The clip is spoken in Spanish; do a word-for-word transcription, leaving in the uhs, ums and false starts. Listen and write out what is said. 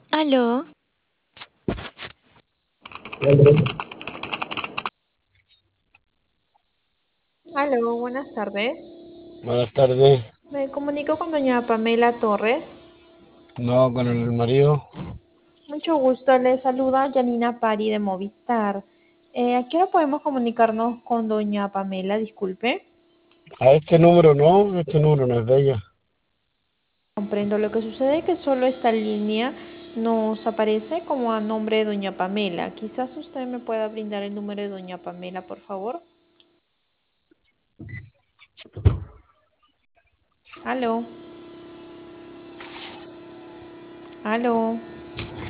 Aló, Aló, buenas tardes. buenas tardes. Me comunico con doña Pamela Torres. No, con el marido. Mucho gusto, le saluda Janina Pari de Movistar. Eh, ¿a qué hora podemos comunicarnos con doña Pamela? Disculpe. A este número no, este número no es de ella. Comprendo. Lo que sucede es que solo esta línea nos aparece como a nombre de doña Pamela. Quizás usted me pueda brindar el número de doña Pamela, por favor. Aló, aló.